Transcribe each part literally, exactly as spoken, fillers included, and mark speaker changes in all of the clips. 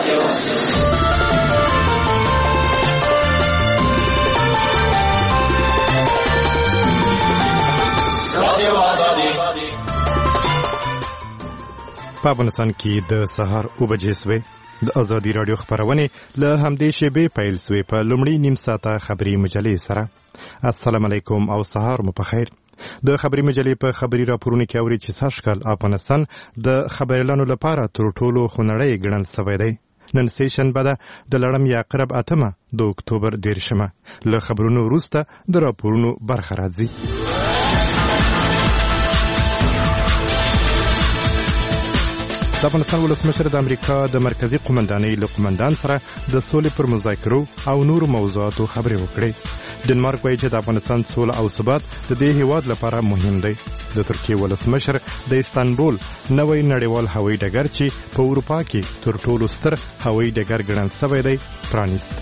Speaker 1: په افغانستان کې د سهار اوه بجې سوې د ازادي راډیو خبرونه له همدې شیبې پیل سوې په لومړي نیم ساعته خبري مجلې سره. السلام علیکم او سهار مو په خیر. د خبري مجلې په خبري راپورونو کې اوري چې ساشکل افغانستان د خبريالانو لپاره تر ټولو خونړی ګڼل شوی دی. نن سیشن بده د لړم یا قرب اتمه د اکتوبر دیرشمه له خبرونو وروسته د راپورونو برخه راځي. د افغانستان ولسمشر د امریکا د مرکزی قومندانۍ له قومندان سره د سولې پر مذاکرو او نورو موضوعاتو خبرې وکړې. ډنمارک وایي چې د افغانستان سوله او ثبات د دې هیواد لپاره مهم دی. د ترکیې ولسمشر د استانبول نوی نړیوال هوایي ډګر چې په اروپا کې تر ټولو ستر هوایي ډګر ګڼل شوی دی پرانیست.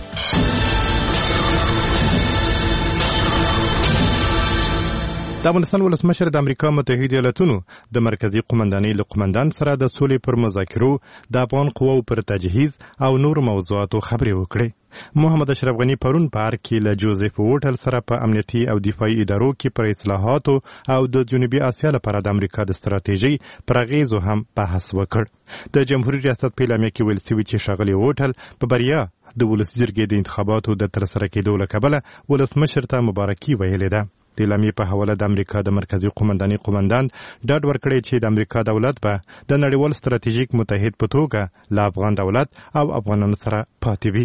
Speaker 1: د افغانستان ولسمشر د امریکا متحده ایالاتونو د مرکزی قومندانۍ له قومندان سره د سولې پر مذاکرو د افغان قواو پر تجهیز او نور موضوعاتو خبرې وکړې. محمد اشرف غنی پرون په ارګ کې له جوزف ووټل سره په امنیتي او دفاعي ادارو کې پر اصلاحاتو او د جنوبي اسیا لپاره د امریکا د ستراتیژۍ پر اغیزو هم بحث وکړ. د جمهوریت ریاست په اعلامیه کې ویل شوي چې ښاغلي ووټل په بریا د ولسي جرګې د انتخاباتو د ترسره کېدو له کبله ولسمشر ته مبارکي ویلې ده. د اعلامیې په حواله د امریکا د مرکزی قومندانۍ قومندان ډاډ ورکړی چې د امریکا دولت به د نړیوال ستراتیژیک متحد په توګه له افغان دولت او افغانانو سره پاتې وي.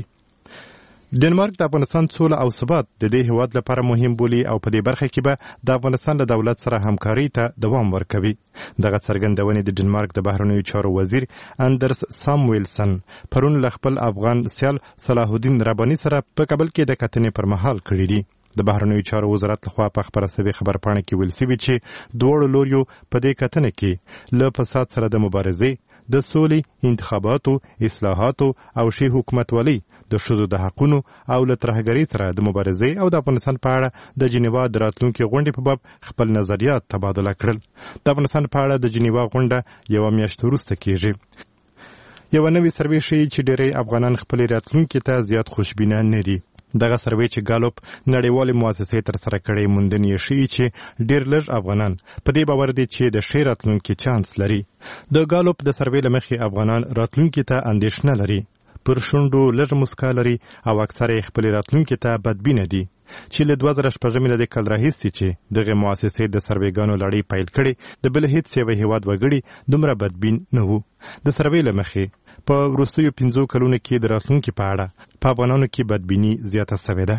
Speaker 1: ډنمارک د افغانستان سوله او ثبات د دې هیواد لپاره مهم بولي او په دې برخه کې به د افغانستان له دولت سره همکارۍ ته دوام ورکوي. دغه څرګندونې د ډنمارک د بهرنیو چارو وزیر اندرس سامویلسن پرون له خپل افغان سیال صلاح الدین رباني سره په کابل کې د کتنې پر مهال کړې دي. د بهرنیو چارو وزارت لخوا په خبره شوې خبرپاڼه کې ویل شوي چې دواړو لوریو په دې کتنه کې له فساد سره د مبارزې، د سولې، انتخاباتو، اصلاحاتو او ښې حکومتولۍ، د ښځو د حقونو او له ترهګرۍ سره د مبارزې او د افغانستان په اړه د جنیوا د راتلونکي غونډې په باب خپل نظریات تبادله کړل. د افغانستان په اړه د جنیوا غونډه یوه میاشت وروسته کېږي. یوه نوې سروې ښیي چې ډېری افغانان خپلې راتلونکي ته زیات خوشبینه نه دي. دغه سروې چې ګالوپ نړیوالې مؤسسې ترسره کړې موندنې یې ښیي چې ډېر لږ افغانان په دې باور دي چې د ښې راتلونکي چانس لري. د ګالوپ د سروې له مخې افغانان راتلونکي ته اندېښنه لري، پر شونډو لږ مسکا لري او اکثره یې خپلې راتلونکي ته بدبینه دي چې له دوه زره شپږمې له دې کال راهیسې چې دغې مؤسسې د سروېګانو لړۍ پیل کړې د بل هېڅ یوه هېواد وګړي دومره بدبین نه وو. د سروې له مخې په وروستیو پنځو کلونو کې د راتلونکي په اړه په افغانانو کې بدبیني زیاته شوې ده.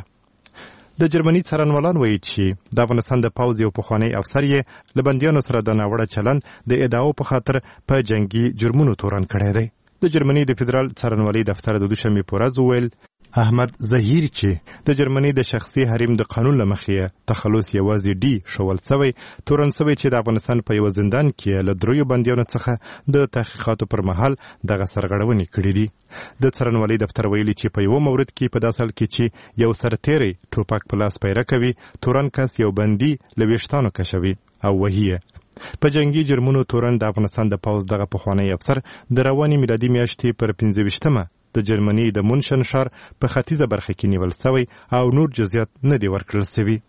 Speaker 1: د جرمني څارنوالان وایي چې د افغانستان د پوځ یو پخوانی افسر یې له بندیانو سره د ناوړه چلند د ادعاو په خاطر په جنگي جرمونو تورن کړی دی. د جرمني د فدرال څارنوالۍ دفتر د دوشنبې په ورځ وویل احمد ظهیر چې د جرمني د شخصي حریم د قانون له مخې تخلص یوازې ډي شول سوی تورن سوی چې د افغانستان په یو زندان کې له دریو بندیانو څخه د تحقیقاتو پر مهال دغه سرغړونې کړې دي. د څارنوالۍ دفتر ویلي چې په یو مورد کې په داسې حال کې چې یو سرتیری ټوپک په لاس پیره کوي، تورن کس یو بندي له ویښتانو کشوي او وهي. په جنگي جرمونو تورن د افغانستان د پوځ دغه پخوانی افسر د روانې میلادي میاشتې پر پنځه ویشتمه د جرمني د مونشن ښار په ختیځه برخه کې نیول شوی او نور جزئیات نه دي ورکړل شوي.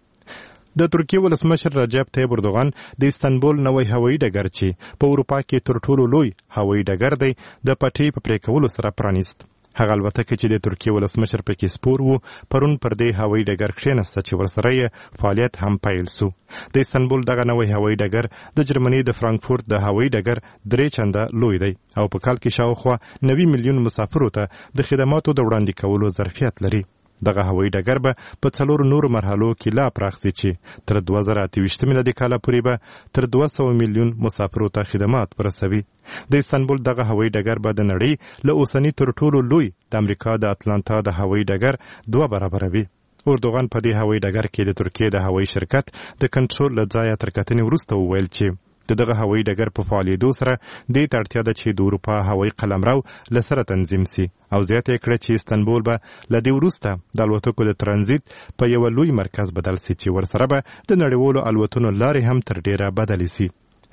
Speaker 1: د ترکیې ولسمشر رجب طیب اردوغان د استانبول نوی هوایي ډګر چې په اروپا کې تر ټولو لوی هوایي ډګر دی د پټۍ په پرې کولو سره پرانیست. هغه البتکه چې د ترکیې ولسمشر پکې سپور وو پرون پر دې هوایي ډګر کښېناسته چې ورسره یې فعالیت هم پیل سو. د استانبول دغه نوی هوایي ډګر د جرمني د فرانکفورت د هوایي ډګر درې چنده لوی دی او په کال کې شاوخوا نوي میلیون مسافرو ته د خدماتو د وړاندې کولو ظرفیت لري. دغه هوایي ډګر به په څلور نورو مرحلو کې لا پراخ شي چې تر دوه زره اته ویشتمې میلادي کاله پورې به تر دوه سوه میلیون مسافرو ته خدمات ورسوي. د استانبول دغه هوایي ډګر به د نړۍ له اوسني تر ټولو لوی د امریکا د اتلانتا د هوایي ډګر دوه برابره وي. اردوغان په دې هوایي ډګر کې د ترکیې د هوایي شرکت د کنټرول له ځایه تر کتنې وروسته وویل چې د دغه هوایي ډګر په فعالیدو سره دې ته اړتیا ده چې د اروپا هوایي قلمرو له سره تنظیم سي او زیاته یې کړه چې استانبول به له دې وروسته د الوتکو د ترانزیت په یوه لوی مرکز بدل سي چې ورسره به د نړیوالو الوتنو لارې هم تر ډیره بدلې سي.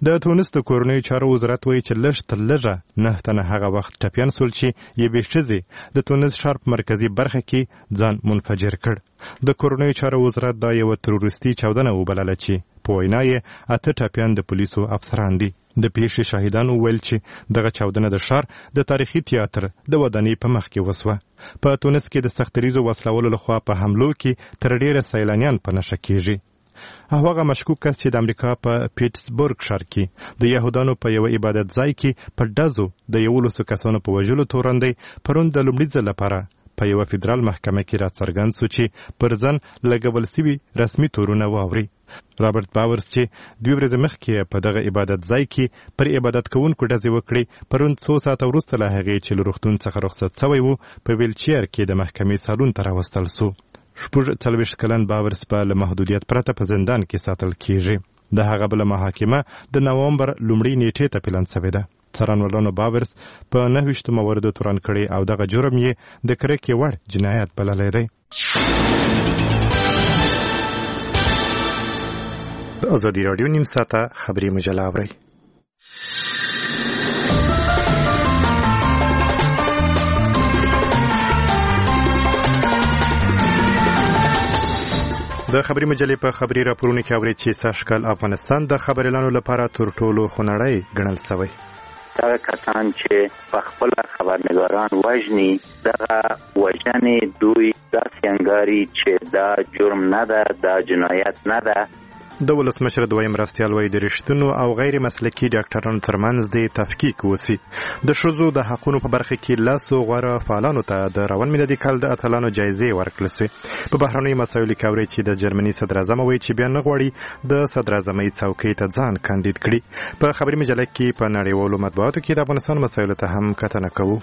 Speaker 1: د تونس د کورنیو چارو وزارت وایي چې لږ تر لږه نه تنه هغه وخت ټپیان سول چې یوې ښځې د تونس ښار په مرکزي برخه کې ځان منفجر کړ. د کورنیو چارو وزارت دا یوه تروریستي چاودنه وبلله چې په وینا یې اته ټپیان د پولیسو افسران دي. د پیښې شاهدانو ویل چې دغه چاودنه د ښار د تاریخي تیاتر د ودانۍ په مخ کې وسوه. په تونس کې د سختریزو وسلولو لخوا په حملو کې تر ډیره سیلانیان په نښه کیږي. هغه مشکوک کس چې د امریکا په پیټسبورګ ښار کې د یهودانو په یو عبادت ځای کې په ډزو د یولسو کسانو په وژلو تورن دی پرون د لومړي ځل لپاره په یوه فدرال محکمه کې راڅرګند سو چې پر ځان لګول سوي رسمي تورونه واوري. رابرټ باورز چې دوه ورځې مخکې په دغه عبادت ځای کې پر عبادت کوونکو ډزې وکړې پرون څو ساعته وروسته له هغې چې له روغتون څخه رخصت سوی و په ویلچیر کې د محکمې سالون ته راوستل سو. شپږ څلوېښت کلن باورز په له محدودیت پرته په زندان کې ساتل کیږي. د هغه بله محاکمه د نوامبر لومړۍ نیټې ته پلان سوې ده. څارنوالانو باورز په نهه ویشتو مواردو تورن کړی او دغه جرم یې د کرکې وړ جنایت بللی دی. د ازادي راډیو نیم ساعته خبري مجله اورئ. د خبري مجلې په خبري راپورونو کې اورئ چې سږکال افغانستان د خبریالانو لپاره تر ټولو خونړی ګڼل سوی.
Speaker 2: دغه کسان چې په خپل خبرنګاران وژني دغه وژنې دوی داسې انګاري چې دا جرم نه ده، دا جنایت نه ده.
Speaker 1: د ولسمشر دویم مرستیال وایي د رښتینو او غیر مسلکي ډاکټرانو ترمنځ د تفکیک وسي. د ښځو د حقونو په برخه کې لاسو غوره فعالانو ته د روان میلادي کال د اتلانو جایزې ورکړل سوې. په بهرنیو مسایلو کې اورئ چې د جرمني صدراعظم وایي چې بیا نه غواړي د صدراعظمۍ څوکۍ ته ځان کاندید کړي. په خبري مجله کې په نړیوالو مطبوعاتو کې د افغانستان مسایلو ته هم کتنه کوو.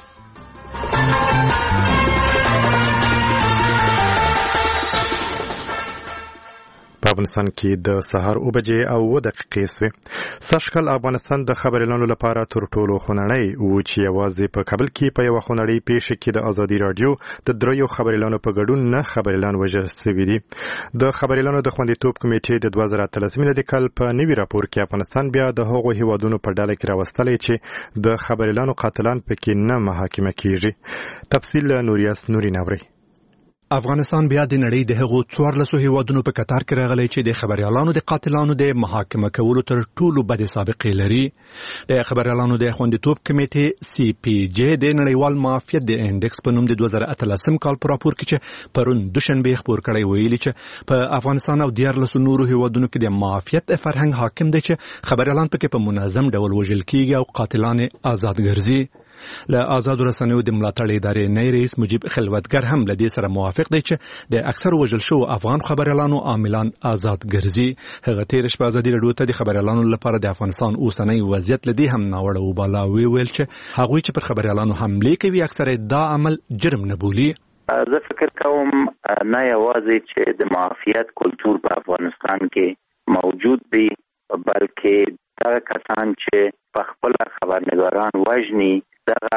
Speaker 1: په افغانستان کې د سهار اوه بجې او اوه دقیقې سوې. سږکال افغانستان د خبریالانو لپاره تر ټولو خونړی و چې یوازې په کابل کې په یوه خونړۍ پیښه کې د ازادي راډیو د دریو خبریالانو په ګډون نه خبریالان وژل سوي دي. د خبریالانو د خوندیتوب کمیټې د دوه زره اتلس میلادي کال په نوي راپور کې افغانستان بیا د هغو هیوادونو په ډله کې راوستلی چې د خبریالانو قاتلان پکې نه محاکمه کیږي. تفصیل نوریاس نورین اورئ.
Speaker 3: افغانستان بیا د نړۍ د هغو څوارلسو هیوادونو په کتار کې راغلی چې د خبریالانو د قاتلانو د محاکمه کولو تر ټولو بدې سابقې لري. د خبریالانو د خوندیتوب کمیټې سی پی جی د نړیوال معافیت د انډکس په نوم د دوه زره اتلسم کال په راپور کې چې پرون دوشنبه خپور کړی ویلي چې په افغانستان او دیارلسو نورو هیوادونو کې د معافیت فرهنګ حاکم دی چې خبریالان پکې په منظم ډول وژل کیږي او قاتلان آزاد ګرځي. له آزاد رسنیو د ملاتړ ادارې نه رئیس مجیب خلوتګر هم له دې سره موافق دی چې د اکثر وژل شوو افغان خبریالانو عاملان آزاد ګرځي. هغه تېره شپه ازادي راډیو ته د خبریالانو لپاره د افغانستان اوسنی وضعیت له دې هم ناوړه وباله ویل چې هغوی چې پر خبریالانو حملې کوي اکثر دا عمل جرم نه بولي.
Speaker 2: زه فکر کوم نه یوازې چې د معافیت کلتور په افغانستان کې موجود دی بلکې دغه کسان چې په خپل خبرنګاران وژني دغه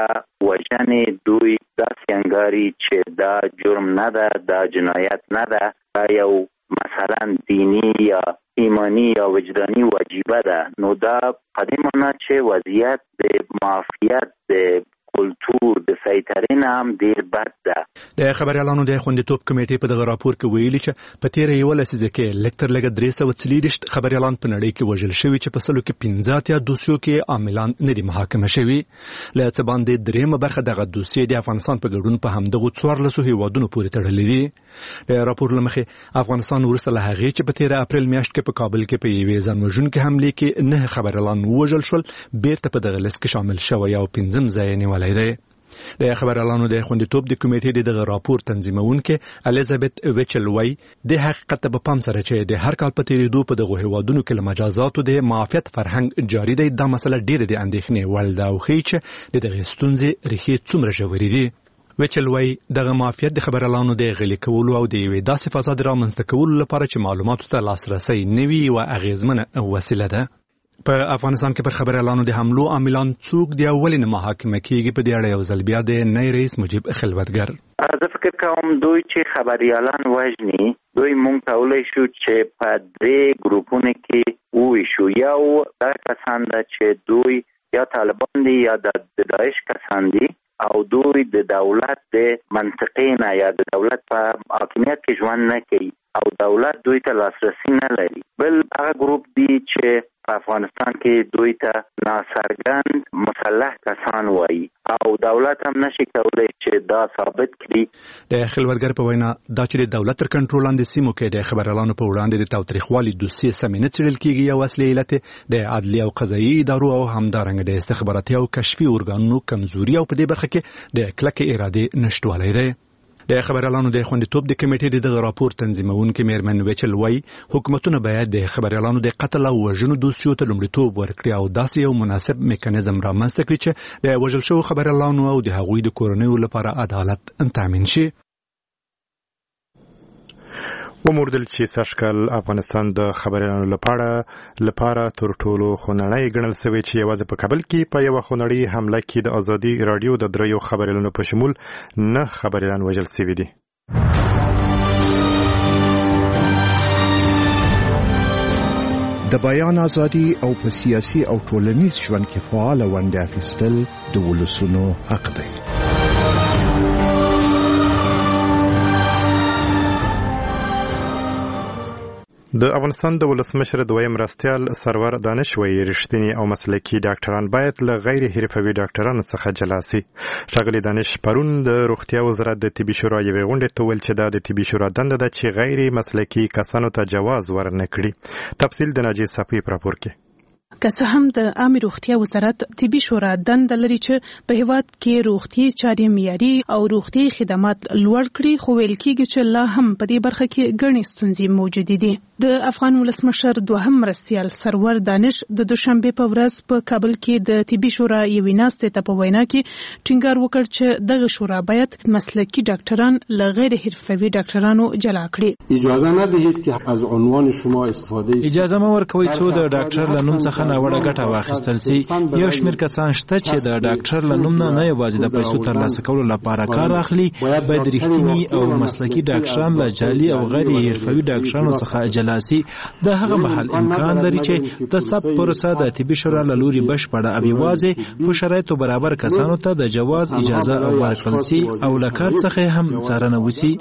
Speaker 2: وژنې دوی داسې انګاري چې دا جرم نه ده، دا جنایت نه ده، دا یو مثلا دینی یا ایمانی یا وجدانی واجبه ده. نو دا په دې معنی چې وضعیت د معافیت د کلتور د سیطرې نه هم ډېر بد ده.
Speaker 3: د خبریالانو د خوندیتوب کمیټې په دغه راپور کې ویلي چې په تېره یوه لسیزه کې لږ تر لږه درې سوه څلېرویشت خبریالان په نړۍ کې وژل شوي چې په سلو کې پنځه اتیا دوسیو کې عاملان نه دي محاکمه شوي. له څه باندې درېیمه برخه دغه دوسیې د افغانستان په ګډون په همدغو څوارلسو هیوادونو پورې تړلې دي. د راپور له مخې افغانستان وروسته له هغې چې په تېره اپریل میاشت کې په کابل کې په یوې ځان وژونکې حملې کې نه خبریالان ووژل شول بیرته په دغه لیست کې شامل شوی او پنځم ځای یې نیولی دی. د خبریالانو د خوندیتوب د کمیټې د دغه راپور تنظیمونکې الیزابت ویچل وایي د حقیقت په پام سره چې د هر کال په تېرېدو په دغو هیوادونو کې له مجازاتو د معافیت فرهنګ جاري دی دا مسله ډېره د اندېښنې وړ ده او ښیي چې د دغې ستونزې ریښې څومره ژورې دي. ویچل وایي دغه معافیت د خبریالانو د غلي کولو او د یوې داسې فضا د رامنځته کولو لپاره چې معلوماتو ته لاسرسی نه وي یوه اغېزمنه وسیله ده. په افغانستان کې پر خبریالانو د حملو عاملان څوک دي او ولې نه محاکمه کیږي په دې اړه یو ځل بیا د نوي رئیس مجیب خلوتګر
Speaker 2: زه فکر کوم دوی چې خبریالان وژني دوی مونږ ته ولای شو چې په درې ګروپونو کې وویشو. یو دا کسان ده چې دوی یا طالبان دي یا د داعش کسان دي او دوی د دولت د منطقې نه یا د دولت په حاکمیت کې ژوند نه کوي او دولت دوی ته لاسرسی نه لري. بل هغه ګروپ دي چې په افغانستان کې دوی ته ناڅرګند مسلح کسان وایي او دولت هم نشي کولای چې دا ثابت کړي.
Speaker 3: د خلوتګر په وینا دا چې د دولت تر کنټرول لاندې سیمو کې د خبريالانو په وړاندې د تاوتریخوالي دوسیې سمې نه څېړل کېږي یو اصلي علت د عدلي او قضایي ادارو او همدارنګه د استخباراتي او کشفي ارګانونو کمزوري او په دې برخه کې د کلکې ارادې نشټوالی دی. د خبريالانو د خوندیتوب د کمیټې د راپور تنظیمونکو میرمن ویچل وای حکومتونه باید د خبريالانو د قتل او وژنو دوسیو ته لومړیتوب ورکړي او داسې یو مناسب میکانیزم رامنځته کړي چې د وژل شوو خبريالانو او د هغوی د کورنیو لپاره عدالت تامین شي.
Speaker 1: وموردل چې سږکال افغانستان د خبريالانو لپاره لپاره تر ټولو خونړی ګڼل شوی چې یوازې په کابل کې په یو خونړی حمله کې د ازادي رادیو د دریو خبريالانو په شمول نه خبريالان وژل شوي دي.
Speaker 4: د بیان ازادي او په سیاسي او ټولنیز ژوند کې فعال ونډه اخیستل د ولسونو حق دی.
Speaker 1: د افغانستان د ولسمشر دویم مرستیال سرور دانش وایي رښتینی او مسلکي ډاکټران باید له غیر حرفوي ډاکټرانو څخه جلا سي. ښاغلي دانش پرون د روغتیا وزارت د طبي شورا یوې غونډې ته ویل چې دا د طبي شورا دنده ده چې غیر مسلکي کسانو ته جواز ورنه کړي. تفصیل د ناجیه صفوي په راپور کې.
Speaker 5: که څه هم د عامه روغتیا وزارت طبي شورا دنده لري چې په هیواد کې روغتي چارې معیاري او روغتي خدمات لوړ کړي، خو ویل کېږي چې لا هم په دې برخه کې ګڼې ستونزې موجود دي. د افغان ولسمشر دوهم مرستیال سرور دانش د دوشنبه په ورځ په کابل کې د طبي شورا یوې ناستې ته په وینا کې ټینګار وکړ چې دغه شورا باید مسلکي ډاکټران له غیر حرفوي ډاکټرانو جلا کړي.
Speaker 6: اجازه نه دهید که از عنوان شما استفاده
Speaker 7: اجازه مو ورکوي چې د ډاکټر له نوم څخه ناوړه ګټه واخیستل شي. یو شمېر کسان شته چې د ډاکټر له نوم نه یوازې د پیسو ترلاسه کولو لپاره کار اخلي. باید رښتیني او مسلکي ډاکټران له جعلي او غیر حرفوي ډاکټرانو څخه جلا سي. د هغه محل امکان لري چې د ثبت پروسه د طبي شورا له لوري بشپړه او یوازې په شرایطو برابر کسانو ته د جواز اجازه ورکړل شي او له کار څخه هم څارنه وشي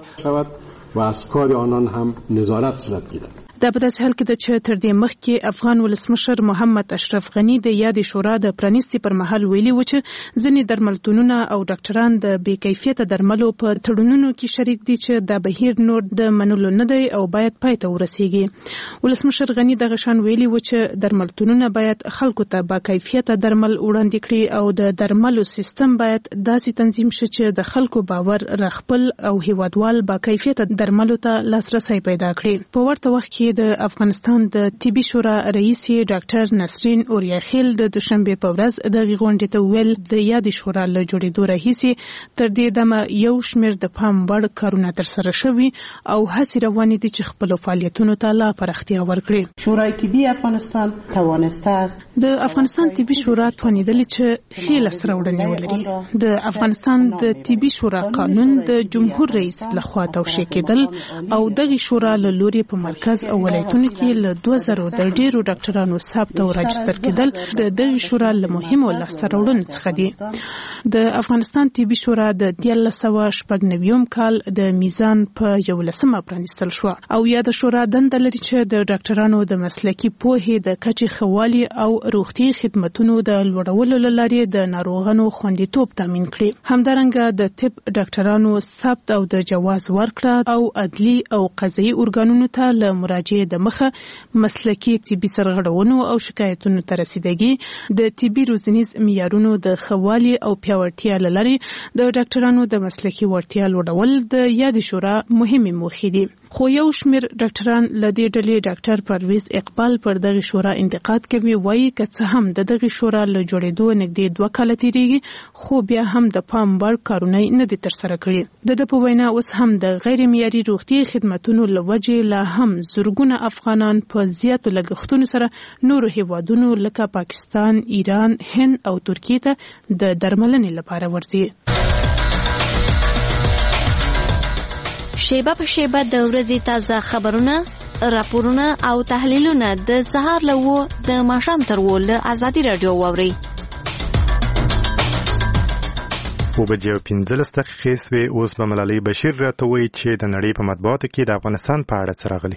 Speaker 6: و از کار آنان هم نظارت صورت گیرد.
Speaker 5: دا په داسې حال کې ده چې تر دې مخکې افغان ولسمشر محمد اشرف غني د یادې شورا د پرانیستي پر مهال ویلي و چې ځینې درملتونونه او ډاکټران د بې کیفیته درملو په تړونونو کې شریک دي چې دا بهیر نور د منلو نه دی او باید پای ته ورسیږي. ولسمشر غني دغه شان ویلي و چې درملتونونه باید خلکو ته با کیفیته درمل وړاندې کړي او د درملو سیستم باید داسې تنظیم شي چې د خلکو باور رخپل او هیوادوال با کیفیته درملو ته لاسرسی پیدا کړي. په ورته وخت کې د افغانستان د طبي شورا رئیس ډاکټر نسرین اوریاخیل د دوشنبه په ورځ د غونډې ته ویل د یادې شورا له جوړېدو راهیسې تر دې دمه یو شمېر د پام وړ کارونه ترسره شوي او هڅې روانې دي چې خپلو فعالیتونو ته لا پراختیا ورکړي.
Speaker 8: شورای طبي افغانستان توانسته است
Speaker 5: د افغانستان طبي شورا توانیدلې چې ښې لاسته راوړنې ولري. د افغانستان د طبي شورا قانون د جمهور رئیس لخوا توشیح کېدل او دغه شورا له لوري په مرکز او ولایتونو کې له دوه زره د ډیرو ډاکټرانو ثبت او راجستر کېدل د دغه شورا له مهمو لاسته راوړنو څخه دي. د افغانستان طبي شورا د دیارلس سوه شپږ نوي کال د میزان په یولسمه پرانیستل شو او یا د شورا دنده لري چې د ډاکټرانو د مسلکي پوهې د کچې ښه والي او روغتي خدماتونو د لوړولو له لارې د ناروغانو خوندیتوب تامین کړي. همدارنګه د طب ډاکټرانو ثبت او د جواز ورکړه او عدلي او قضایي ارګانونو ته له مراجعې د مخه مسلکي طبي سرغړونو او شکایتونو ته رسیدګي د طبي روزنیز معیارونو د خوالي او پیاوړتیا لري د ډاکټرانو د مسلکي وړتیا لوړول د یادې شورا مهمه موخې دي. خو یو شمېر ډاکټران له دې ډلې ډاکټر پرویز اقبال پر دغه شورا انتقاد کوي. وایي که څه هم د دغه شورا له جوړېدو نږدې دوه کاله تیریږي خو بیا هم د پام وړ کارونه نه دي ترسره کړي. د ده په وینا اوس هم د غیر معیاري روغتي خدماتونو له وجې لا هم زرګونه افغانان په زیاتو لګښتونو سره نورو هیوادونو لکه پاکستان، ایران، هند او ترکیې ته د درملنې لپاره ورځي.
Speaker 9: شیبه په شیبه د ورځې تازه خبرونه، راپورونه او تحلیلونه د سهار له و د ماښام تر و له ازادي راډیو واورئ.
Speaker 1: و بجې او پنځلس دقیقې سوې. اوس به ملالۍ بشیر راته وایي چې د نړۍ په مطبوعاتو کې د افغانستان په اړه څه راغلي.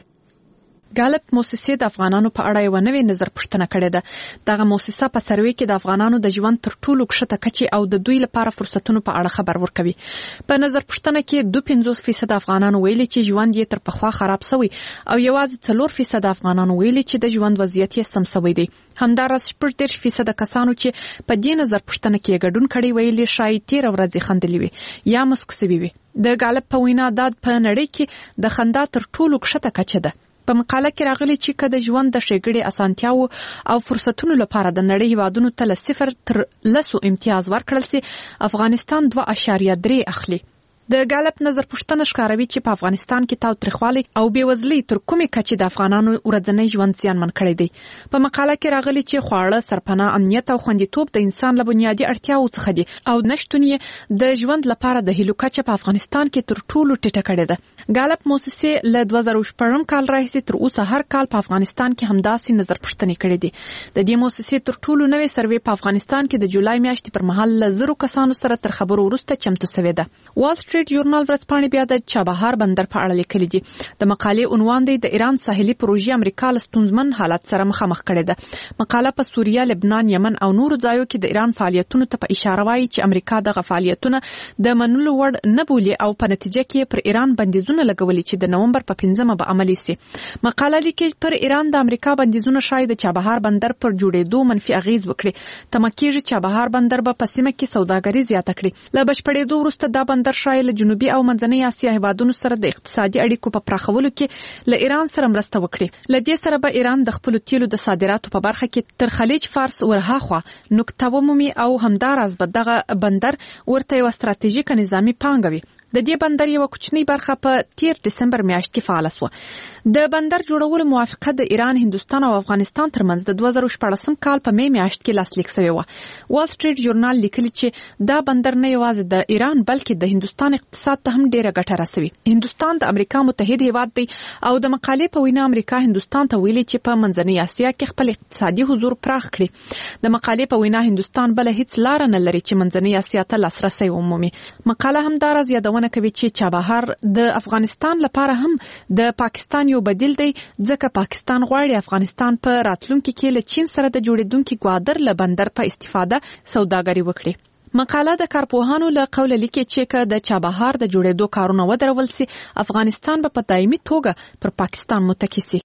Speaker 10: ګالپ موسسې د افغانانو په اړه یو نوې نظر پوښتنه کړې ده. دغه موسسه په سروې کې د افغانانو د ژوند تر ټولو کښته کچې او د دوی لپاره فرصتونو په اړه خبر ورکوي. په نظر پوښتنه کې دوه پنځوس فیصد افغانانو ویلي چې ژوند یې تر پخوا خراب شوی او یوازې څلور فیصد افغانانو ویلي چې د ژوند وضعیت یې سم شوی دی. همداراز شپږ دېرش فیصد کسانو چې په دې نظر پوښتنه کې ګډون کړی ویلي شاید تیر ورځې خندلې وي یا مسک شوی وي. د ګالپ په وینا دا په نړۍ کې د خندا تر ټولو کښته کچه ده. په مقاله کې راغلي چې کله ژوند د ښېګړې اسانتیاو او فرصتونو لپاره د نړۍ هیوادونو ته له صفر تر لسو امتیاز ورکړل سي، افغانستان دوه اعشاریه درې اخلي. د ګالپ نظر پوښتنه ښکاروي چې په افغانستان کې تاوتریخوالی او بېوزلي تر کومې کچې د افغانانو ورځنی ژوند زیانمن کړی دی. په مقاله کې راغلي چې خواړه، سرپناه، امنیت او خوندیتوب د انسان له بنیادي اړتیاوو څخه دي او نشتون یې د ژوند لپاره د هیلو کچه په افغانستان کې تر ټولو ټیټه کړې ده. ګالپ موسسې له دوه زره شپږم کال راهیسې تر اوسه هر کال په افغانستان کې همداسې نظر پوښتنې کړې دي. د دې موسسې تر ټولو نوې سروې په افغانستان کې د جولای میاشتې پر مهال له زرو کسانو سره تر خبرو وروسته چمتو شوې ده. وال سټریټ ژورنال ورځپاڼې بیا د چابهار بندر په اړه لیکلي دي. د مقالې عنوان دی د ایران ساحلي پروژې امریکا له ستونزمن حالت سره مخامخ کړې ده. مقاله په سوریه، لبنان، یمن او نورو ځایو کې د ایران فعالیتونو ته په اشاره وایي چې امریکا دغه فعالیتونه د منلو وړ نه بولي او په نتیجه کې پر ایران بندیزونه لګولي چې د نومبر په پنځمه به عملي سي. مقاله لیکي پر ایران د امریکا بندیزونه شاید د چابهار بندر پر جوړېدو منفي اغیز وکړي. تمه کېږي چې چابهار بندر به په سیمه کې سوداګري زیاته کړي. له بشپړېدو وروسته دا بندر شاید له جنوبي او منځنۍ اسیا هیوادونو سره د اقتصادي اړیکو په پراخولو کې له ایران سره مرسته وکړي. له دې سره به ایران د خپل تیلو د صادراتو په برخه کې تر خلیج فارس ورهاخوا نقطه ومومي او همداراز به دغه بندر ورته یو ستراتیژیک نظامی پانګوي. د دې بندر یو کوچنی برخه په تیر دسمبر میاشت کې فعال شو. د بندر جوړولو موافقه د ایران، هندستان او افغانستان ترمنځ د دوه زره شپږم کال په می میاشت کې لاسلیک شوی و. وال سټریټ ژورنال لیکلی چې دا بندر نه یوازې د ایران بلکې د هندستان اقتصاد ته هم ډیره ګټه رسوي. هندستان د امریکا متحد هیواد دی او د مقالې په وینا امریکا هندستان ته ویلي چې په منځنۍ اسیا کې خپل اقتصادي حضور پراخ کړي. د مقالې په وینا هندستان بل هیڅ لار نه لري چې منځنۍ اسیا ته لاسرسي ومومي. مقاله هم دا راز یادونه کوي چې چابهار د افغانستان لپاره هم د پاکستان یو بدیل دی، ځکه پاکستان غواړي افغانستان په راتلونکي کې له چین سره د جوړېدونکي ګوادر له بندر په استفاده سوداګري وکړي. مقاله د کارپوهانو له قوله لیکي چې که د چابهار د جوړېدو کارونه ودرول سي، افغانستان به په دایمي توګه پر پاکستان متکی سي.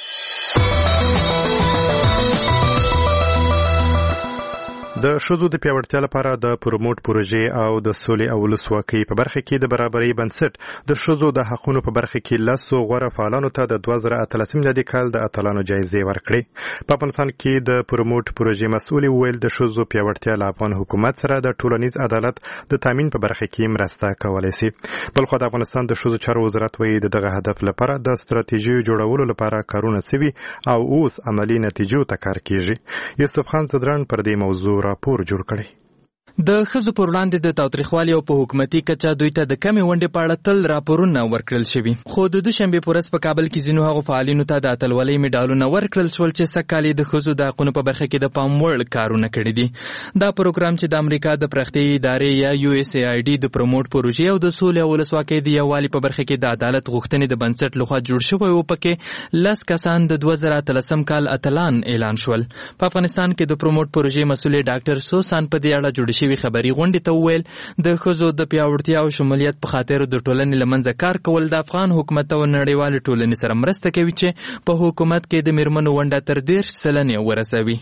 Speaker 1: د ښځو د پیاوړتیا لپاره د پروموټ پروژې او د سولې او ولسواکۍ په برخه کې د برابرۍ بنسټ د ښځو د حقونو په برخه کې لسو غوره فعالانو ته د دوه زره اتلسم میلادي کال د اتلانو جایزې ورکړې. په افغانستان کې د پروموټ پروژې مسؤل ویل د ښځو پیاوړتیا له افغان حکومت سره د ټولنیز عدالت د تامین په برخه کې مرسته کولای شي. بلخو د افغانستان د ښځو چارو وزارت وایي دغه هدف لپاره د ستراتیژي جوړولو لپاره کارونه شوي او اوس عملی نتیجو ته کار کیږي. یوسف خان زدران پر دې موضوع راپور جوړ کړی.
Speaker 11: د ښځو پر وړاندې د تاوتریخوالي او په حکومتي کچه دوی ته د کمې ونډې په اړه تل راپورونه ورکړل شوي، خو د دوشنبې په ورځ په کابل کې ځینو هغو فعالینو ته د اتلولۍ مډالونه ورکړل شول چې سږکال یې د ښځو د حقونو په برخه کې د پام وړ کارونه کړي دي. دا پروګرام چې د امریکا د پراختیایي ادارې یا یو اس ای آی ډي د پروموټ پروژې او د سولې او ولسواکۍ د یووالي په برخه کې د عدالت غوښتنې د بنسټ لخوا جوړ شوی و، پکې لس کسان د دوه زره اتلسم کال اتلان اعلان شول. په افغانستان کې د پروموټ پروژې مسؤل ډاکټر سوسان په دې اړه جوړ شوی خبري غونډې ته وویل د ښځو د پیاوړتیا او شمولیت په خاطر د ټولنې له منځه کار کول د افغان حکومت او نړیوالې ټولنې سره مرسته کوي چې په حکومت کې د میرمنو ونډه تر دېرش سلنې ورسوي.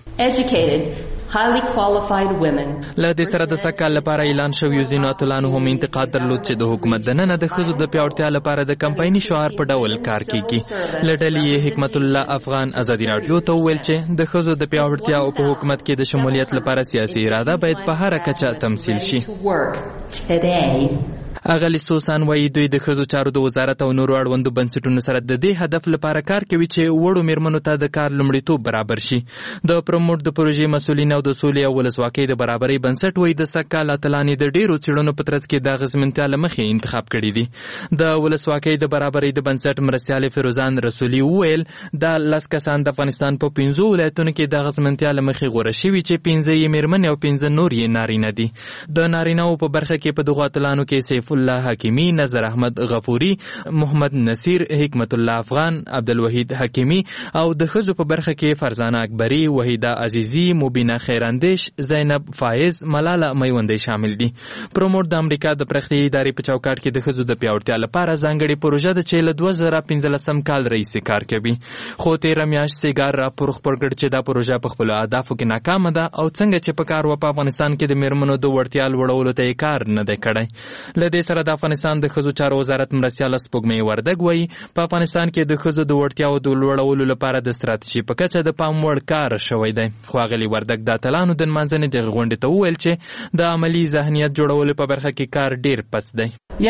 Speaker 11: له دې سره د سږ کال لپاره اعلان شویو ځینو اتلانو هم انتقاد درلود چې د حکومت دننه د ښځو د پیاوړتیا لپاره د کمپایني شعار په ډول کار کیږي. له ډلې یې حکمت الله افغان ازادي راډیو ته وویل چې د ښځو د پیاوړتیا او په حکومت کې د شمولیت لپاره سیاسي اراده باید په هره کچه تمثیل شي. اغلی سوسان وایي دوی د ښځو چارو د وزارت او نورو اړوندو بنسټونو سره د دې هدف لپاره کار کوي چې وړو میرمنو ته د کار لومړیتوب برابر شي. د پروموټ د پروژې مسؤلین او د سولې او ولسواکۍ د برابرۍ بنسټ وایي د سږ کال اتلانې د ډېرو څېړنو په ترڅ کې د اغېزمنتیا له مخې انتخاب کړي دي. د ولسواکۍ د برابرۍ د بنسټ مرستیالې فیروزان رسولي وویل دا لس کسان د افغانستان په پنځو ولایتونو کې د اغېزمنتیا له مخې غوره شوي چې پنځه یې میرمنې او پنځه نور یې نارینه دي. د نارینه‌و په برخه کې په دغو اتلانو کې سیف الله حکیمی، نظر احمد غفوري، محمد نصیر، حکمت الله افغان، عبدالوحید حکیمی او د ښځو په برخه کې فرزانه اکبری، وحیده عزیزی، مبینه خیراندیش، زینب فایز، ملاله میوندی شامل دي. پروموټ د امریکا د پرختیايي ادارې په چوکاټ کې د ښځو د پیاوړتیا لپاره ځانګړې پروژه ده چې له دوه زره پنځلسم کال راهیسې کار کوي. خو تېره میاشت سیګار راپور خپور کړ چې دا پروژه په خپلو اهدافو کې ناکامه ده او څنګه چې په کار و په افغانستان کې د میرمنو د وړتیا لوړولو ته یې کار نه دی کړی. له دې سره د افغانستان د ښځو چارو وزارت مرستیاله سپوږمۍ وردګ وایي په افغانستان کې د ښځو د وړتیاو د لوړولو لپاره د ستراتیژي په کچه د پام وړ کار شوی دی. خو اغلې وردګ د اتلانو د نمانځنې دغې غونډې ته وویل چې د عملي ذهنیت جوړولو په برخه کې کار ډېر پس دی.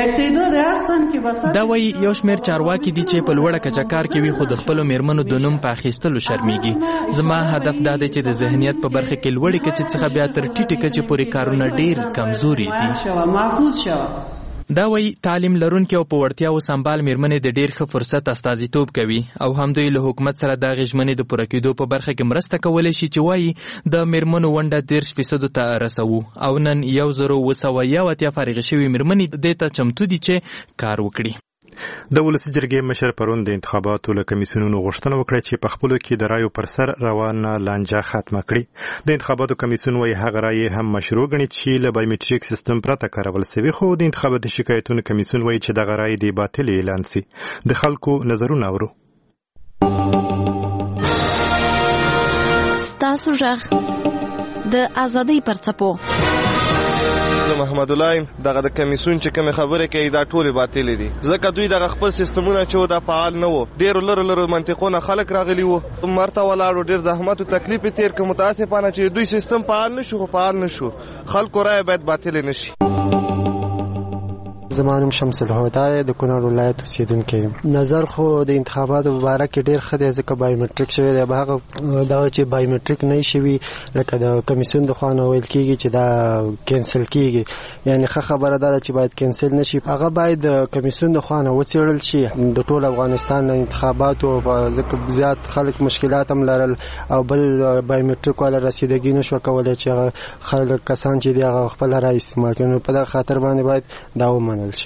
Speaker 11: دا وایي یو شمېر چارواکي دي چې په لوړه کچه کار کوي خو د خپلو میرمنو د نوم په اخیستلو شرمېږي. زما هدف دا دی چې د ذهنیت په برخه کې لوړې کچې څخه بیا تر ټیټې کچې پورې کارونه ډېر کمزوري دي. دا وایي تعلیم لرونکي او په وړتیاو سمبال میرمنې د ډېر ښه فرصت استازیتوب کوي او همدوی له حکومت سره د هغې ژمنې د پوره کېدو په برخه کې مرسته کولی شي چې وایي د میرمنو ونډه دېرش فیصدو ته رسوو او نن یو زرو اوه سوه یو اتیا فارغې شوي میرمنې دې ته چمتو دي چې کار وکړي.
Speaker 1: د ولسي جرګې مشر پرون د انتخاباتو له کمیسیونونو غوښتنه وکړه چې په خپلو کې د رایو پر سر روانه لانجه ختمه کړي. د انتخاباتو کمیسیون وایي هغه رایې هم مشروع ګڼي چې له بایومټریک سیستم پرته کارول سوي، خو د انتخاباتي شکایتونو کمیسیون وایي چې دغه رایې د باطل اعلان سي. د خلکو نظرونه اورو.
Speaker 9: ستاسو غږ د ازادۍ پر څپو.
Speaker 12: محمد الله دغه د کمیسیون چې کوم خبره کوي دا ټول باطل دي ځکه دوی دغه خپل سیستمونه چې دا فعال نه وو. ډیر لره لره منطقونه خلک راغلي وو، مرته ولاړو، ډیر زحمت او تکلیف تیر کوم. متاسفانه چې دوی سیستم فعال نشو خو فعال نشو. خلکو رای باید باطل نشي.
Speaker 13: زمانم شمس الهدى د کونړ ولایت اوسیدونکی یم. نظر خو د انتخاباتو مبارک ډیر ښه دی ځکه بایومټریک شوی دی. هغه دا چې بایومټریک نه شوي لکه د کمیسیون د خوا نه ویل کېږي چې دا کینسل کېږي، یعنې ښه خبره دا ده چې باید کینسل نه شي. هغه باید د کمیسیون د خوا نه وڅېړل شي. د ټول افغانستان د انتخاباتو ځکه زیات خلک مشکلات هم لرل او بل بایومټریک والا رسیدګي نه شو کولی چې هغه خلک کسان چې دي هغه خپله رای استعمال کړي. په دغه خاطر باندې باید دا ومنل شي.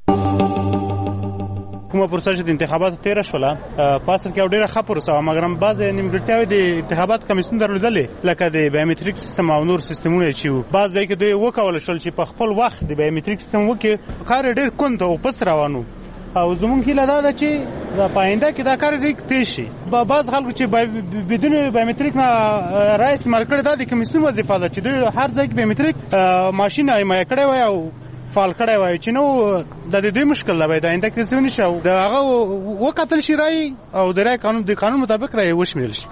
Speaker 14: کومه پروسه چې د انتخاباتو تیره شوله په اصل کې یو ډېره ښه پروسه وه، مګر بعضې نیمګړتیاوې د انتخاباتو کمیسیون درلودلې لکه د بایومټریک سیستم او نور سیستمونه چې وو. بعض ځای کې دوی وکولی شول چې په خپل وخت د بایومټریک سیستم وکړي. کار یې ډېر کند او پس روان و او زمونږ هیله دا ده چې د په آینده کې دا کار ډېر تېز شي. بعض خلکو چې بدون بایومټریک نه رای استعمال کړی دا د کمیسیون وظیفه ده چې دوی هر ځای کې بایومټریک ماشین حمایه کړی وای او فعال کړی وای چې نو د دې مشکل دی. باید آینده کې څه ونشي او د هغه وکتل شي رای او د رای قانون د قانون مطابق رای وشمیرل شي.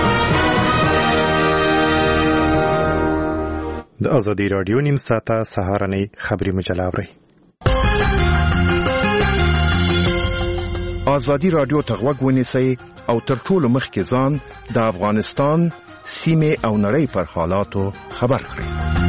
Speaker 1: د ازادي رادیو نیم ساعته سهارنۍ خبري مجله اورئ.
Speaker 4: ازادي رادیو ته غوږ ونیسئ او تر ټولو مخکې ځان د افغانستان سیمې او نړۍ پر حالاتو خبر کړئ.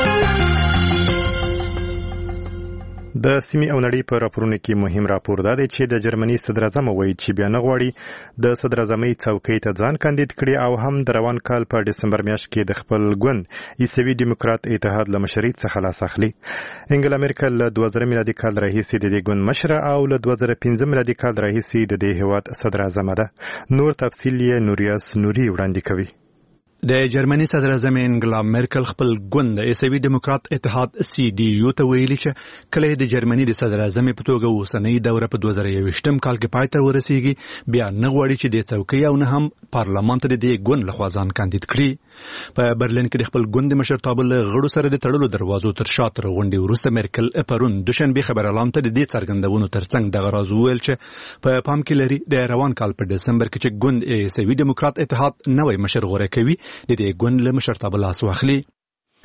Speaker 1: د سیمې او نړۍ په راپورونو کې مهم راپور دا دی چې د جرمني صدر اعظم وایي چې بیا نه غواړي د صدر اعظمۍ څوکۍ ته ځان کاندید کړي او هم د روان کال په ډسمبر میاشت کې د خپل ګوند عیسوي ډیموکرات اتحاد له مشرۍ څخه لاس اخلي. انګلا میرکل له دوه زره میلادي کال راهیسې د دې ګوند مشره او له دوه زره پنځه میلادي کال راهیسې د دې هیواد صدر اعظم ده. نور تفصیل یې نوریاس نوري وړاندې کوي.
Speaker 3: د جرمني صدر اعظم انګلا میرکل خپل ګوند عیسوي ډیموکرات اتحاد سی ډي یو ته ویلي چې کله د جرمني د صدر اعظم په توګه اوسنۍ دوره په دوه زره یوویشتم کال کې پای ته ورسیږي بیا نه غواړي چې د څوکۍ او نه هم پارلمان ته د دې ګوند لخوا ځان کاندید کړي. په برلین کې د خپل ګوند مشرتابه له غړو سره د تړلو دروازو تر شا تر غونډې وروسته میرکل پرون دوشنبه خبريالانو ته د دې څرګندونو ترڅنګ دغه راز وویل چې په پام کې لري د روان کال په دسمبر کې چې ګوند عیسوي ډیموکرات اتحاد نوې مشر غوړه کوي د دې ګوند له مشرتابه لاس واخلي.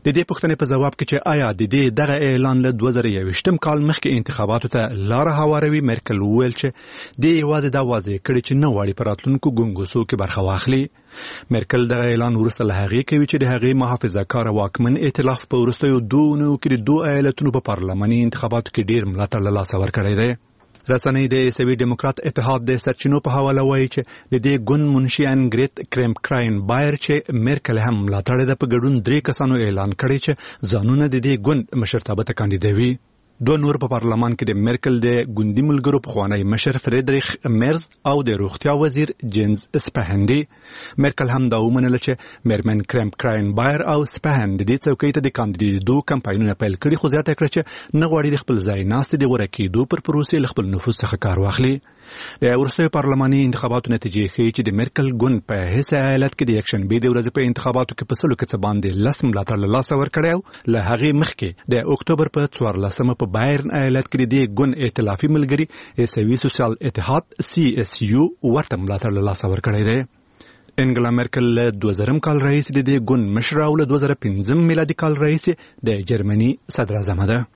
Speaker 3: د دې پوښتنې په جواب کې چې آیا د دې دغه اعلان له دوه زره یوویشتم کال مخکې انتخاباتو ته لار هواروي، مرکل وویل چې د یوازې دا واضح کړي چې نه غواړي په راتلونکو ګونګوسو کې برخه واخلي. مرکل دغه اعلان وروسته له هغې کوي چې د هغې محافظه‌کاره واکمن ائتلاف په وروستیو دوه اونیو کې د دوه ایالتونو په پارلماني انتخاباتو کې ډېر ملاتړ له لاسه ورکړی دی. رسنۍ د عیسوي ډیموکرات اتحاد د سرچینو په حواله وایي چې د دې ګوند منشي انګریت کرمپکراین بایر چې مرکل هم ملاتړ ده په ګډون درې کسانو اعلان کړی چې ځانونه د دې ګوند مشرتابه ته کاندیدوي. دوه نور په پارلمان کې د مرکل د ګوندي ملګرو پخوانی مشر فریدریخ مرز او د روغتیا وزیر جینز سپهندي. مرکل هم دا ومنله چې میرمن کرمپکراین بایر او سپهند د دې څوکۍ ته د کاندیدېدو کمپاینونه پیل کړي، خو زیاته کړه چې نه غواړي د خپل ځای ناستې د غوره کېدو پر پروسې له خپل نفوذ څخه کار واخلي. د وروستیو پارلماني انتخاباتو نتیجې ښیي چې د مرکل ګوند په هیڅ ایالت کې د یکشنبې د ورځې په انتخاباتو کې په سلو کې څه باندې لس ملاتړ له لاسه ورکړی او له هغې مخکې د اکتوبر په څوارلسمه په بایرن ایالت کې د دې ګوند ائتلافي ملګري عیسوي سوسیال اتحاد سی اس یو ورته ملاتړ له لاسه ورکړی دی. انګلا مرکل له دوه زرم کال راهیسې د دې ګوند مشره او له دوه زره پنځم میلادي کال راهیسې د جرمني صدراعظمه ده.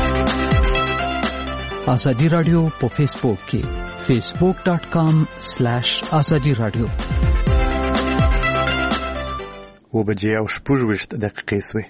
Speaker 15: ازادي رادیو په فیسبوک کې facebook dot com slash azadi radio
Speaker 1: و بجې او شپږ ویشت دقیقې سوې.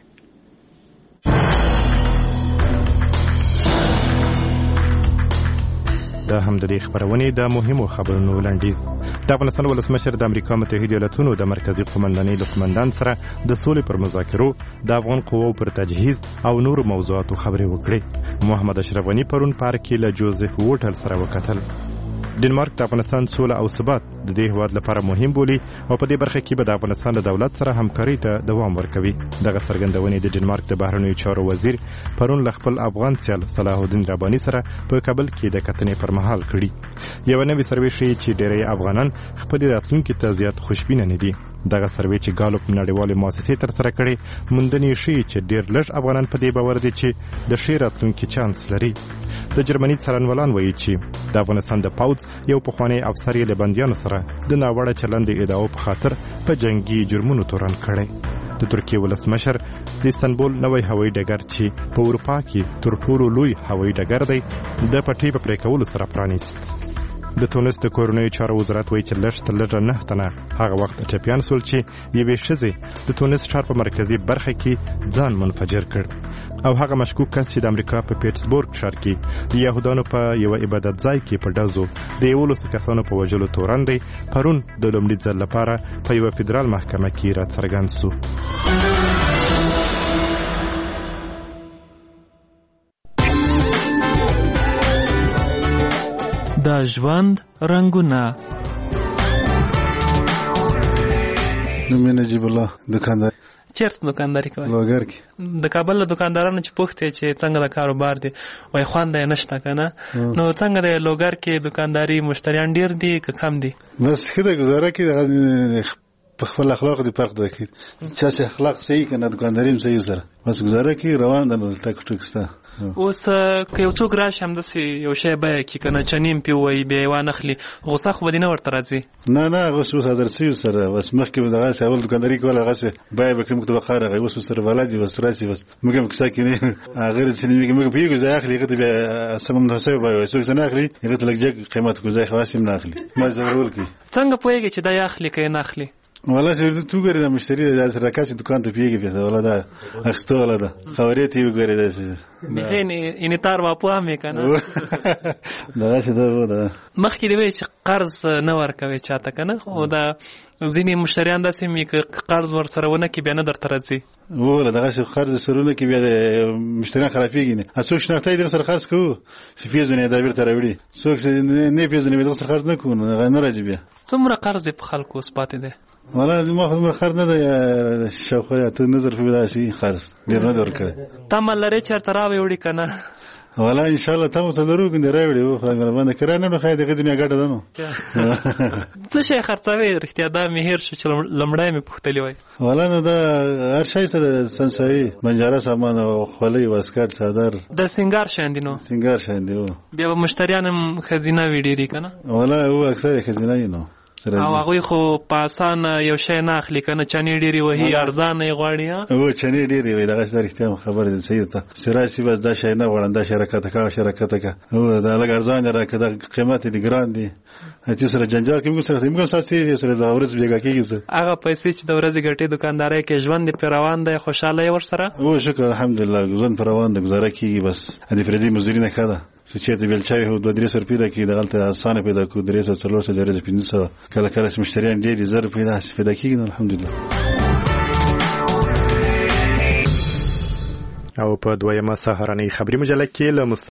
Speaker 1: دا هم د دې خبرونې د مهمو خبرونو لنډیز. د افغانستان ولسمشر د امریکا متحده ایالاتونو د مرکزی قومندانۍ له قومندان سره د سولې پر مذاکرو د افغان قواو پر تجهیز او نورو موضوعاتو خبرې وکړې. محمد اشرف غنی پرون پارک کې له جوزف ووټل سره وکتل. ډنمارک د افغانستان سوله او ثبات د دې هیواد لپاره مهم بولي او په دې برخه کې به د افغانستان له دولت سره همکاري ته دوام ورکوي. دغه څرګندونې د ډنمارک د بهرنیو چارو وزیر پرون له خپل افغان سیال صلاح الدین رباني سره په کابل کې د کتنې پر مهال کړي. یو نوې سروې ښیي چې ډېری افغانان خپل راتلونکي ته زیات خوشبینه نه دي. دغه سروې چې ګالوپ نړیوالې مؤسسې تر سره کړې موندنې ښیي چې ډېر لږ افغانان په دې باور دي چې د ښې راتلونکي چانس لري. د جرمني څارنوالان وایي چې د افغانستان د پوځ یو پخوانی افسر یې له بندیانو سره د ناوړه چلند د ادعاو په خاطر په جنگي جرمونو تورن کړی. د ترکیې ولسمشر د استانبول نوی هوایي ډګر چې په اروپا کې تر ټولو لوی هوایي ډګر دی د پټۍ په پرې کولو سره پرانیست. د تونس د کورنیو چارو وزارت وایي چې لږ تر لږه نه تنه هغه وخت ټپیان سول چې یوې ښځې د تونس ښار په مرکزي برخه کې ځان منفجر کړ او هغه مشکوک کس چې د امریکا په پیټسبورګ ښار کې د یهودانو په یو عبادت ځای کې په ډزو د یولسو کسانو په وژلو تورن دی پرون د لومړي ځل لپاره په یوه فدرال محکمه کې راڅرګند سو.
Speaker 11: د ژوند رنګونه.
Speaker 16: نوم نجیب الله، دکاندار.
Speaker 11: چیرته دکانداري کوي؟
Speaker 16: لوګر کې.
Speaker 11: د کابل له دکاندارانو چې پوښتې چې څنګه د کاروبار دی وای خوند یې نشته کنه، نو څنګه د لوګر کې دکانداري مشتریان ډیر دي که کم دي؟
Speaker 16: بس خدای گزاره کې په خپل اخلاق دی فرق دی کې چا سه اخلاق صحیح کنه دکانداري هم صحیح سره بس گزاره کې روان ده ټک ټک ستا.
Speaker 11: اوس که یو څوک راشي همداسې یو شی بیه کړي که نه چنیم پې ووایي بیا یې وانخلي غوسه خو به دې نه ورته راځي؟
Speaker 16: نه نه هغه اوس عادت شوي سره بس مخکې به دغسې اول دکانداري کوله هغسې بیه به کړي موږ ته به قهر راغی اوس ورسره بلد وي اوس راشي بس موږ هم کیسه کې نه هغه رسېږي موږ پوهېږو ځای اخلي هغه ته بیا سمه مناسبه بیه وایي څوک څه نه اخلي هغه ته لږ جګ قیمت کړو ځای خلاص هم نه اخلي ما ضرور کړي.
Speaker 11: څنګه پوهېږي چې دا یې اخلي که یې نه اخلي؟
Speaker 16: والله چې تو ګورې د مشتری د سره کاچ دکان ته پیږي پیسه ولا دا اخستو ولا دا خبرې تی وګورې دا
Speaker 11: بخین انتار واپو هم کنه
Speaker 16: دا څه دا دا
Speaker 11: مخکې دی چې قرض نه ورکوي چاته کنه او دا ځینې مشتریان داسې مې ک قرض ور سره ونه کې بیا نه درته راځي
Speaker 16: وله دغه څه قرض سرونه کې بیا د مشتریان خرابېږي نه څوک شناخته دغه سره خرڅ کوو سفیزونه دا بیرته راوړي څوک نه پیژنې دغه سره خرڅ نه کوو نه راځي بیا
Speaker 11: څومره قرض په خلکو سپاتې دی
Speaker 16: والله ما خو خرڅ نه دی شاوخوا ته نظر په داسي خرڅ ډیر نه درکړي
Speaker 11: تم لری چرته راوي وړي کنه
Speaker 16: والله ان شاء الله تاسو ته درو کنه راوړي او خدای مهربانه کړه نه خای دغه دنیا ګټه ده نو
Speaker 11: څه شي خرڅوي رښتیا دا مهیر شو چې لمړای مې پختلی وای
Speaker 16: والله نه دا هر شي سره سنسري منجره سامان او خولي واسکټ صدر
Speaker 11: د سنگار شاندینو
Speaker 16: سنگار شاندیو
Speaker 11: بیا مشتریان خزینه ویډیری کنه
Speaker 16: والله هو اکثر خزینه نو
Speaker 17: او هغه خو په اسان یو شی نه اخلي کنه چنې ډېری وهي ارزان یې غواړي
Speaker 16: او چنې ډېری وي دغه ستاره اختیار خبره ده صحیح ده سراسي بس دا شی نه غواړم دا شرکت کا شرکت کا او دا لګ ارزان راکړه قیمت دي ګران دي چې سره جنجال کوم سره موږ ساتي سره د ورځ بیګه کیږي
Speaker 17: هغه پیسې چې د ورځې ګټې دکانداري کې ژوند په روان دی خوشاله ور سره
Speaker 16: او شکر الحمدلله ژوند په روان دی گزاره کیږي بس د فردي مزدوري نه کړه چې د بلچاوي هو دوه درې سر پیدا کی دغلته اسانه پیدا کو درې سر څلور سر درې پنځه کله کله مشتریان ډېر زر پیدا پیدا کیږي الحمدلله.
Speaker 1: او په دویمه سهارنۍ خبري مجله کې له